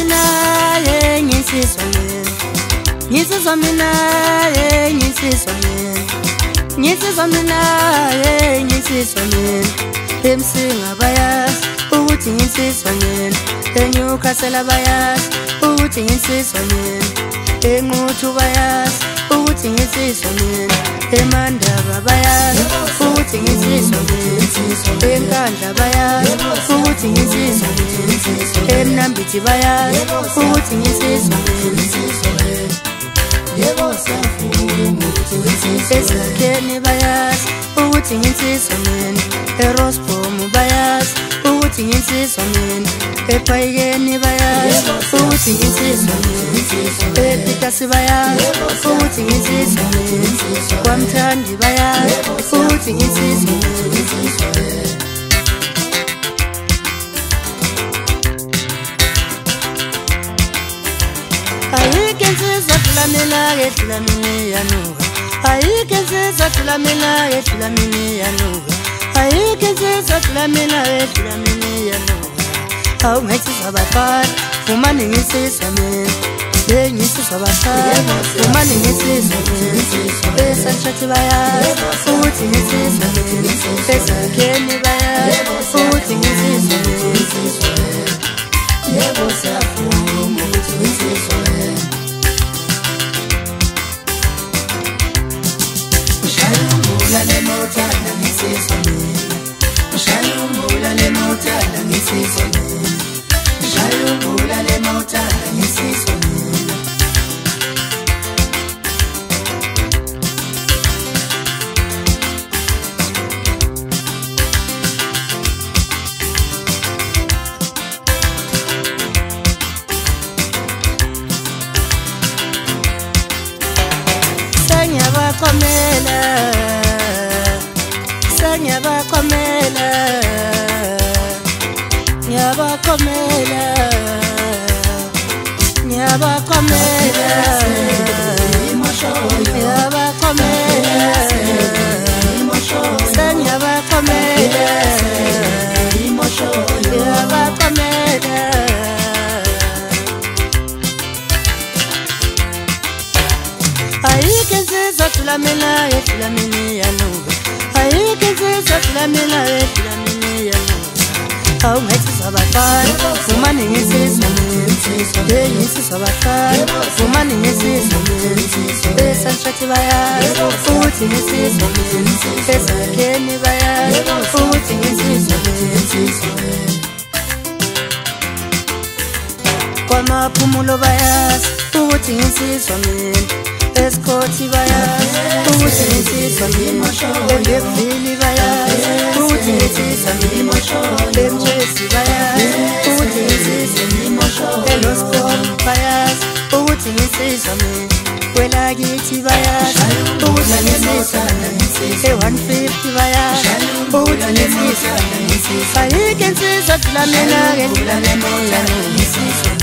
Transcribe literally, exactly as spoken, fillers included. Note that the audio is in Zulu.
mina ye ngisizwa mina ngisizwa mina ye ngisizwa mina ngisizwa mina ye ngisizwa mina emsinga bayazi ukuthi ngisizwa mina eNewcastle bayazi ukuthi ngisizwa mina eNquthu bayazi ukuthi ngisizwa mina eMandaba bayazi ukuthi ngisizwa mina eNkandla bayazi ukuthi ngisizwa mina eMnambithi bayazi ukuthi ngisizwa mina yebo siyafuna ukuthi ngisizwe eSakheni bayazi ukuthi ngisizwa mina eRosbom bayazi ukuthi ngisizwa mina ePhayikeni bayazi ukuthi ngisizwa mina ePitasi bayazi ukuthi ngisizwa mina kwaMthandi bayazi ukuthi ngisizwa mina ayike nsizwa thulamela ke thulamini yanuka ayike nsizwa thulamela ke thulamini yanuka ayike nsizwa thulamela ke thulamini yanuka awu ngitsizwa abafana umane ngisizwa mina ngisizwa abafana umane ngisizwa mina eSantrathi bayazi ukuthi ngisizwa mina eSakheni bayazi ukuthi ngisizwa mina yebo siyafuna ukuthi ngisizwe ushayumbula le mota ngisizwe mina ushayumbula le mota ngisizwe mina ushayumbula le mota ngisizwe mina Komela sanyaba komela nyaba komela nyaba komela nyaba komela sanyaba komela nyaba komela ayike nsizwa thulamela ye thulamini yanuka ayike nsizwa thulamela ye thulamini yanuka awu ngitsizwa abafana umane ngisizwa mina ngisizwa abafana umane ngisizwa mina eSantrathi bayazi ukuthi ngisizwa mina eSakheni bayazi ukuthi ngisizwa mina kwaMaphumulo bayazi ukuthi ngisizwa mina eSkothi bayazi ukuthi ngisizwa mina eBhekville bayazi ukuthi ngisizwa mina eMjesi bayazi ukuthi ngisizwa mina eLoscom bayazi ukuthi ngisizwa mina kwelakithi bayazi ukuthi ngisizwa mina e-one fifty bayazi ukuthi ngisizwa mina ayike nsizwa thulamela ke thulamela ngisizwa